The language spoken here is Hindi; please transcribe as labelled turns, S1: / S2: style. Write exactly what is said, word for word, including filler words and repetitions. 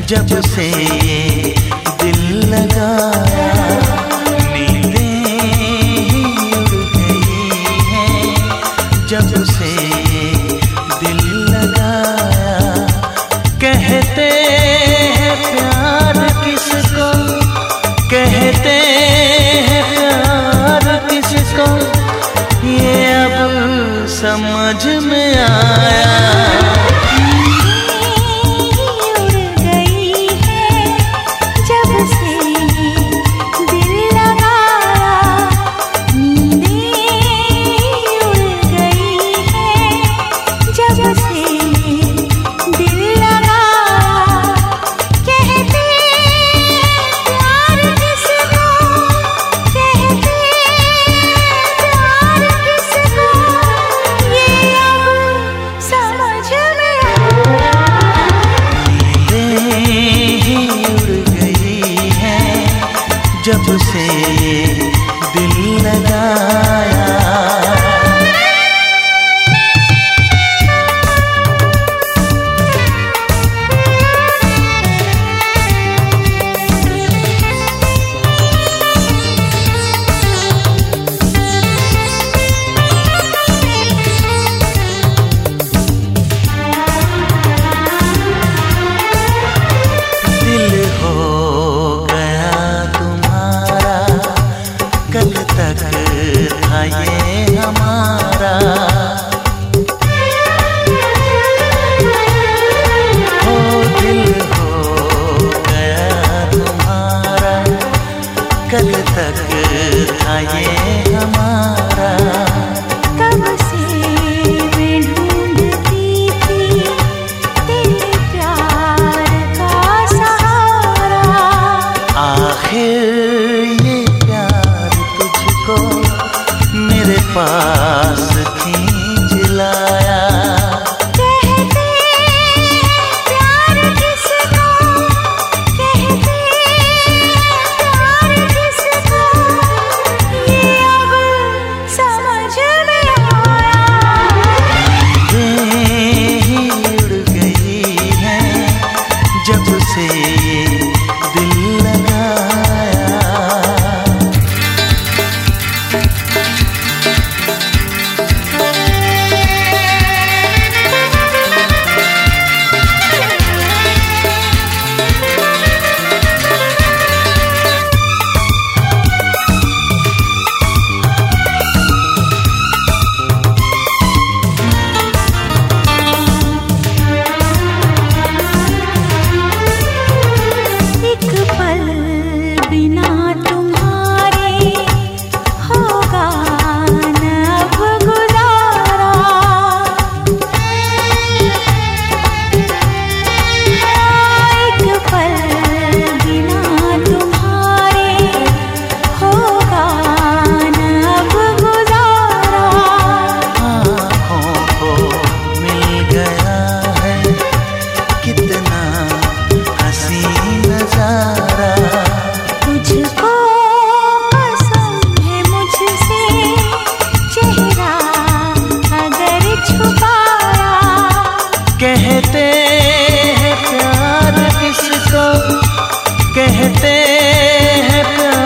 S1: जब से ये दिल लगाया, नींदें ही उड़ गई हैं। जब से ये दिल लगाया, कहते हैं प्यार किसको, कहते हैं प्यार किसको, ये अब समझ में आया। जब से ये दिल लगाया, दिल हो गया तुम्हारा, कल तक था ये हमारा। हो दिल हो गया तुम्हारा, कल तक था ये हमारा।
S2: कब से मैं ढूंढती थी तेरे प्यार का सहारा,
S1: आखिर ये प्यार तुझको मेरे पास खींच लाया।
S2: कहते प्यार किसको, कहते प्यार किसको, ये अब समझ में आया।
S1: नींदें ही उड़ गई हैं जब से ये दिल लगाया।
S2: एक पल बिना तुम्हारे होगा न अब गुजारा, एक पल बिना तुम्हारे होगा न अब गुजारा।
S1: आँखों को मिल गया है कितना हसी नजारा,
S2: तुझको कसम है मुझसे चेहरा अगर छुपाया।
S1: कहते हैं प्यार किसको, कहते हैं प्यार